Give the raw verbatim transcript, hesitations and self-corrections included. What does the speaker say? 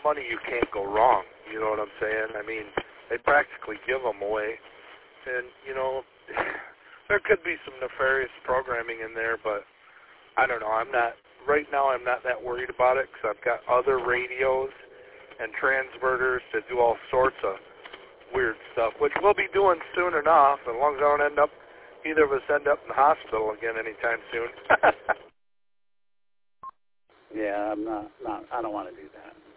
money you can't go wrong. You know what I'm saying? I mean, they practically give them away. And, you know, there could be some nefarious programming in there, but I don't know. I'm not, right now I'm not that worried about it because I've got other radios and transverters to do all sorts of weird stuff, which we'll be doing soon enough, as long as I don't end up, either of us end up in the hospital again anytime soon. Yeah, I'm not, not, I don't want to do that.